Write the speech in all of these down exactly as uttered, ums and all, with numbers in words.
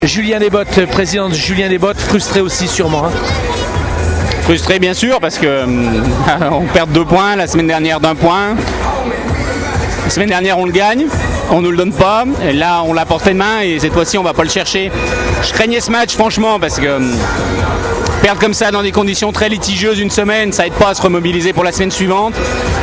Julien Desbottes, président de Julien Desbottes, frustré aussi sûrement. Hein. Frustré bien sûr parce que euh, on perd deux points, la semaine dernière d'un point. La semaine dernière on le gagne, on nous le donne pas, et là on l'a porté de main et cette fois-ci on va pas le chercher. Je craignais ce match franchement parce que euh, perdre comme ça dans des conditions très litigieuses une semaine, ça aide pas à se remobiliser pour la semaine suivante.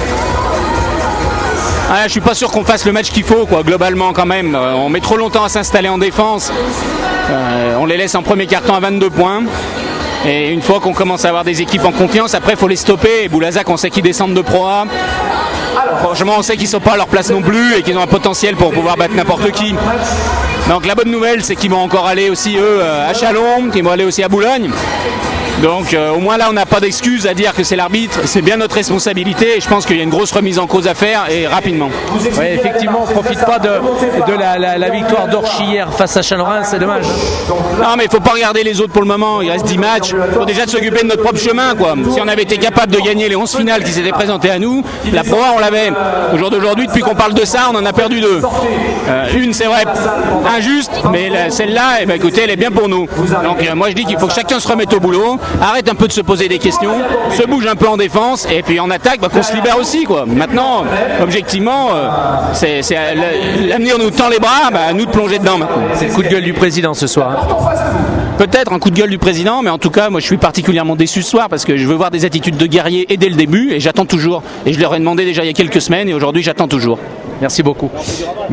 Ah, je suis pas sûr qu'on fasse le match qu'il faut, quoi, globalement quand même. Euh, on met trop longtemps à s'installer en défense. Euh, on les laisse en premier quart-temps à vingt-deux points. Et une fois qu'on commence à avoir des équipes en confiance, après il faut les stopper. Et Boulazac, on sait qu'ils descendent de Pro A. Franchement, on sait qu'ils ne sont pas à leur place non plus et qu'ils ont un potentiel pour pouvoir battre n'importe qui. Donc la bonne nouvelle, c'est qu'ils vont encore aller aussi, eux, à Chalon, qu'ils vont aller aussi à Boulogne. Donc euh, au moins là on n'a pas d'excuse à dire que c'est l'arbitre, c'est bien notre responsabilité et je pense qu'il y a une grosse remise en cause à faire et rapidement. Oui, effectivement, on ne profite pas de, de la, la, la victoire d'Orchy hier face à Chalon-Reims, c'est dommage. Non mais il ne faut pas regarder les autres pour le moment, il reste dix matchs, il faut déjà de s'occuper de notre propre chemin, quoi. Si on avait été capable de gagner les onze finales qui s'étaient présentées à nous, la Pro A on l'avait. Au jour d'aujourd'hui, depuis qu'on parle de ça, on en a perdu deux. Euh, une c'est vrai, injuste, mais la, celle-là, eh ben, écoutez, elle est bien pour nous. Donc euh, moi je dis qu'il faut que chacun se remette au boulot. Arrête un peu de se poser des questions, se bouge un peu en défense et puis en attaque, bah, qu'on se libère aussi, quoi. Maintenant, objectivement, euh, c'est, c'est, l'avenir nous tend les bras, bah, à nous de plonger dedans maintenant. C'est le coup de gueule du président ce soir. Hein. Peut-être un coup de gueule du président, mais en tout cas, moi je suis particulièrement déçu ce soir parce que je veux voir des attitudes de guerrier et dès le début et j'attends toujours. Et je leur ai demandé déjà il y a quelques semaines et aujourd'hui j'attends toujours. Merci beaucoup.